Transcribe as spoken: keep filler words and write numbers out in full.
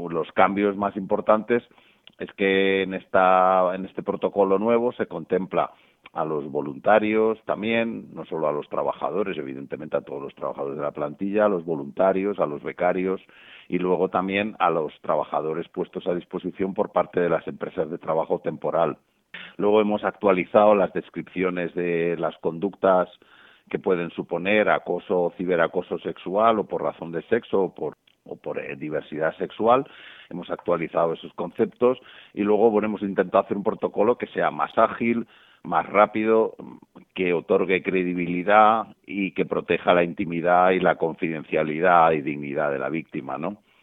los cambios más importantes es que en esta en este protocolo nuevo se contempla a los voluntarios también, no solo a los trabajadores, evidentemente a todos los trabajadores de la plantilla, a los voluntarios, a los becarios y luego también a los trabajadores puestos a disposición por parte de las empresas de trabajo temporal. Luego hemos actualizado las descripciones de las conductas que pueden suponer acoso o ciberacoso sexual o por razón de sexo o por o por eh, diversidad sexual. Hemos actualizado esos conceptos y luego bueno, hemos intentado hacer un protocolo que sea más ágil, más rápido, que otorgue credibilidad y que proteja la intimidad y la confidencialidad y dignidad de la víctima, ¿no?